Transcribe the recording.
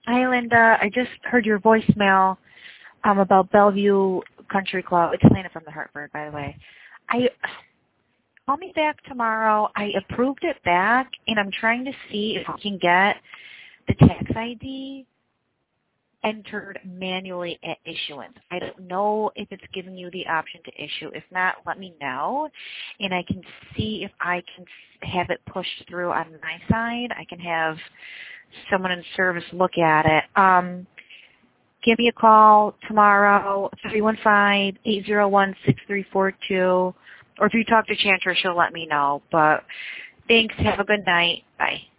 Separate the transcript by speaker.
Speaker 1: Hi, Linda. I just heard your voicemail about Bellevue Country Club. It's Lena from the Hartford, by the way. Call me back tomorrow. I approved it back, and I'm trying to see if I can get the tax ID entered manually at issuance. I don't know if it's giving you the option to issue. If not, let me know, and I can see if I can have it pushed through on my side. I can have someone in service look at it. Give me a call tomorrow, 315-801-6342, or if you talk to Chantra, she'll let me know. But thanks. Have a good night. Bye.